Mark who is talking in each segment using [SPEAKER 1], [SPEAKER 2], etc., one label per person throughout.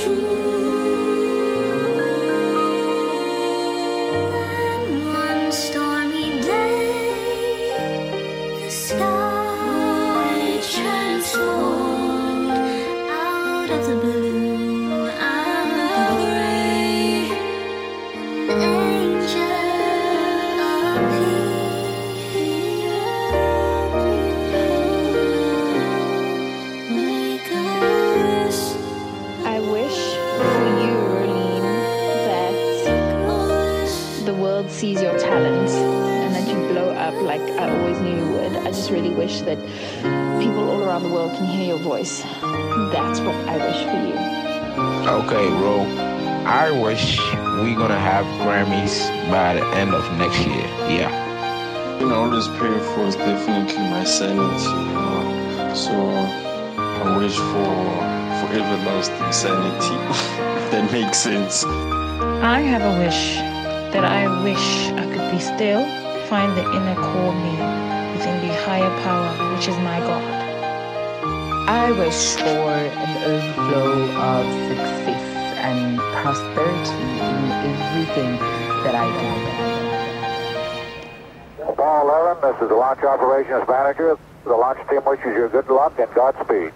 [SPEAKER 1] One stormy day, the sky transformed out of the blue and the gray. An angel appeared. Make a wish.
[SPEAKER 2] I wish for you, Rolene, that the world sees your talent and that you blow up like I always knew you would. I just really wish that people all around the world can hear your voice. That's what I wish for you.
[SPEAKER 3] Okay, Ro. I wish we're gonna have Grammys by the end of next year. Yeah.
[SPEAKER 4] You know, all this prayer for is definitely my sanity, you know. So I wish for everlasting sanity, if that makes sense.
[SPEAKER 5] I have a wish that I wish I could be still, find the inner core me within the higher power, which is my God.
[SPEAKER 6] I wish for an overflow of success and prosperity in everything that I do.
[SPEAKER 7] Paul 11, this is the Launch Operations Manager. The launch team wishes you good luck and Godspeed.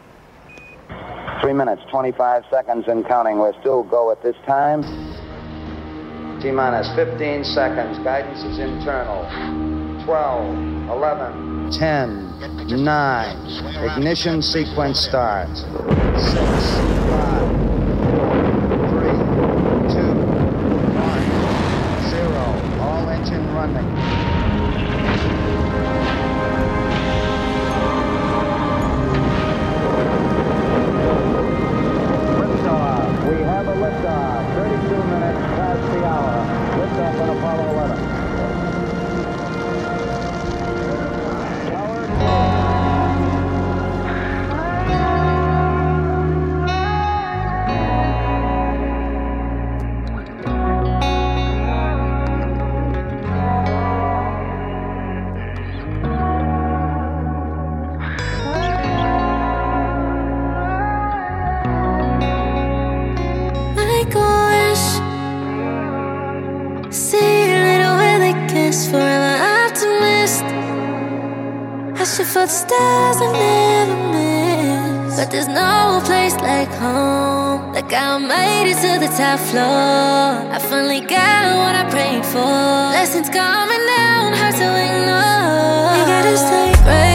[SPEAKER 8] 3 minutes, 25 seconds and counting. We're still go at this time. T-minus 15 seconds. Guidance is internal. 12, 11, 10, 9. Ignition sequence starts. 6, 5, 4, 3, 2, 1, 0. All engine running. We have a liftoff, 32 minutes past the hour. Liftoff on Apollo 11.
[SPEAKER 1] Make a wish. See a little where they kiss. Forever optimist. I shoot for the stars I never miss. But there's no place like home. Like I made it to the top floor. I finally got what I prayed for. Blessings coming down, hard to ignore. You gotta stay brave.